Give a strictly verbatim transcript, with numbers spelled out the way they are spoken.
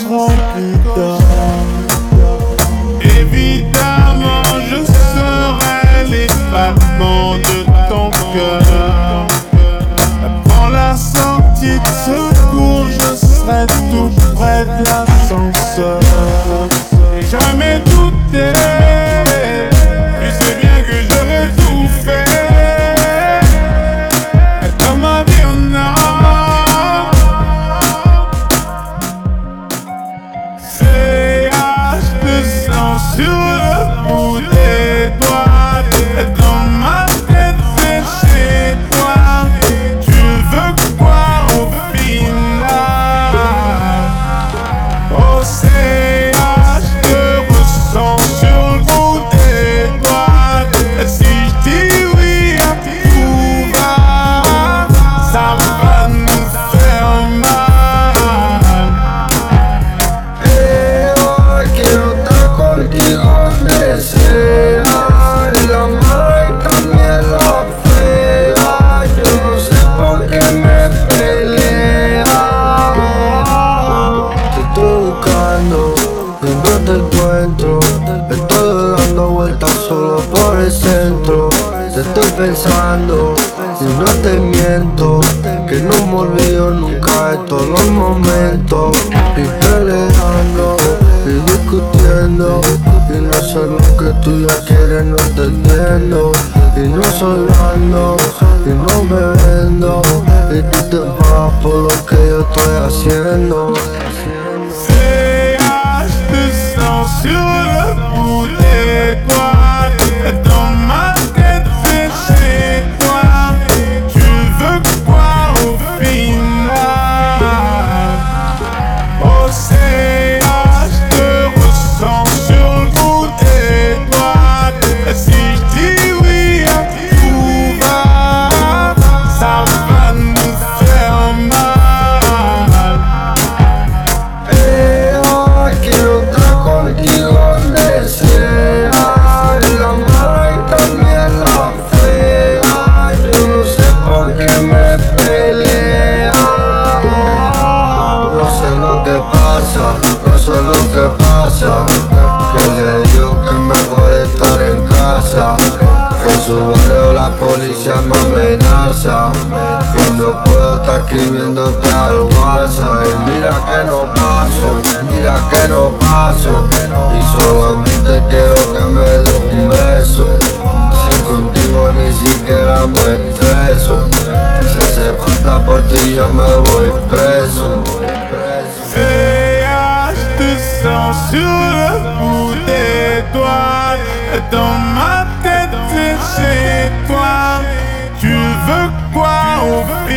trente plus tard. Évidemment, je serai les battements de ton cœur. Prends la sortie de secours, je serai tout près de l'ascenseur. J'ai jamais douté, tu sais bien que j'aurais tout fait. Dans ma vie on a C H de sang sur le bout des doigts. Dans ma tête c'est chez toi. Tu veux quoi au final? Oh C H te ressens sur le bout des doigts. Si je dis oui à tout va, ça va nous faire mal. Eh, oh, quiero estar contigo donde sea. La mala y también la fea. Yo no sé por qué me pelea. Te estoy buscando y no te encuentro. Estoy dando vueltas solo por el centro. Te estoy pensando y no te miento, que no me olvido nunca de todos los momentos. Y peleando y discutiendo, y no sé lo que tú ya quieres, no te entiendo. Y no soy blando, y no me vendo, y tú te vas por lo que yo estoy haciendo. C H de sang sur le bout des doigts. Dans ma tête c'est chez toi. Tu veux quoi au final? Oh C H te ressens sur le bout des doigts. Si je dis oui à tout va, ça va nous faire mal. Eh, oh, quiero estar contigo donde sea. La mala y también la fea. Yo no sé por qué me pelea. No sé lo que pasa, no sé lo que pasa. Que le digo que es mejor estar en casa. En su barrio la policía me amenaza. Y no puedo estar escribiéndote al WhatsApp. Y mira que no paso, mira que no paso. Y solamente quiero que me des un beso. Si contigo ni siquiera me estreso. Si hace falta por ti yo me voy preso. C H de sang sur le bout des doigts. Dans ma tête c'est chez toi. Tu veux quoi au